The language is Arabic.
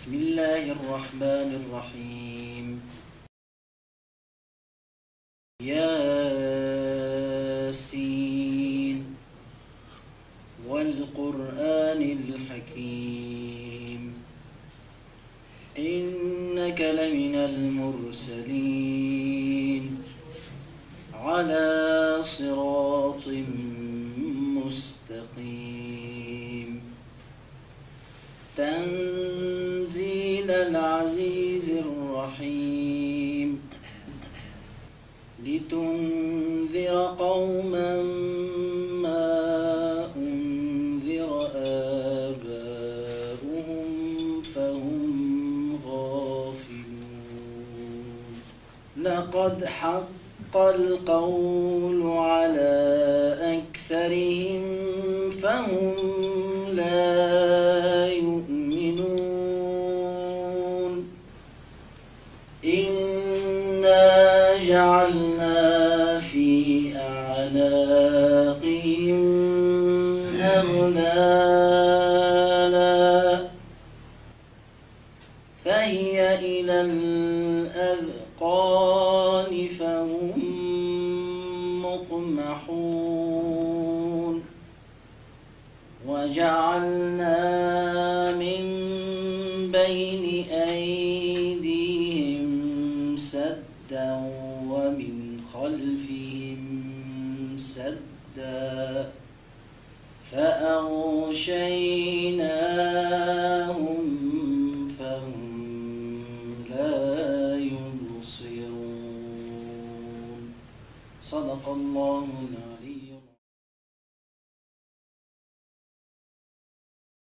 بسم الله الرحمن الرحيم ياسين والقرآن الحكيم إنك لمن المرسلين على صراط مستقيم تنزيل العزيز الرحيم لتنذر قوما ما أنذر آباؤهم فهم غافلون لقد حق القول على أكثرهم فهم لا يؤمنون إنا جعلنا في أعناقهم أغلالا فهي إلى الأذقان فهم مقمحون وجعلنا من بين أيديهم سدا ومن خلفهم سدا فأغشيناهم فهم لا يبصرون صدق الله العظيم.